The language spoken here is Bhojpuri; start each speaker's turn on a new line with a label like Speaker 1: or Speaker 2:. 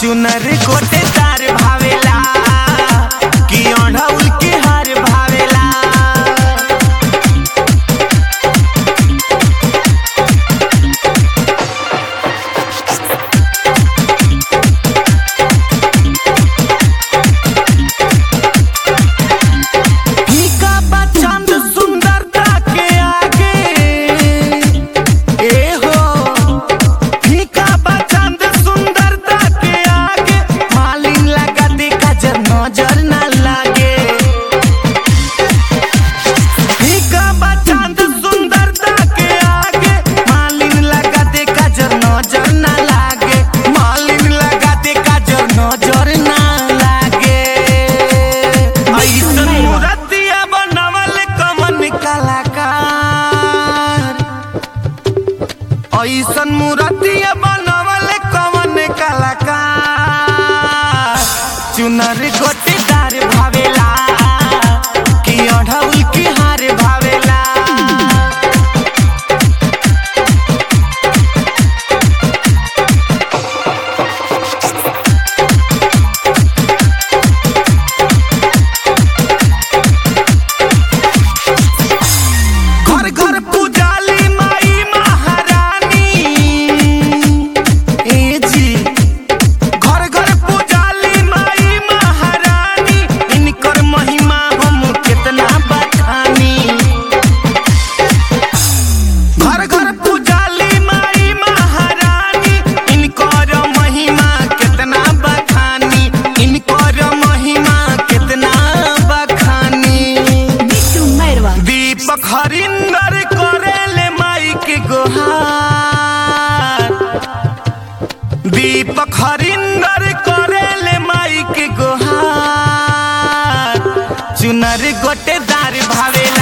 Speaker 1: चुनर गोटेदार भावेला कि अढ़उल के हार भावेला। फीका बा चांद सुंदरता के आगे, ए हो फीका बा चांद सुंदरता के आगे, मालिन लगा दे काजर नजर ना लागे। फीका बा चांद सुंदरता के आगे, मालिन लगा दे काजर नजर ना लागे, मालिन लगा दे काजर नजर ना लागे। ऐसन मूर्तिया बनावल कमन कलाकार, ऐसन मूर्तिया बनावल कमन कलाकार। चुनर गोटेदार भावेला कि अढ़उल के हार भावेला। घर घर पूजाली माई महारानी, ए जी घर घर पूजाली माई महारानी, इनकर महिमा हम कितना बखानी। घर घर पूजाली माई महारानी, इनकर महिमा कितना बखानी, इनकर महिमा कितना बखानी। दीपक हरिंदर करेले माई के गोहार, दीपक हरिंदर करेले माई के गोहार। चुनर गोटेदार भावेला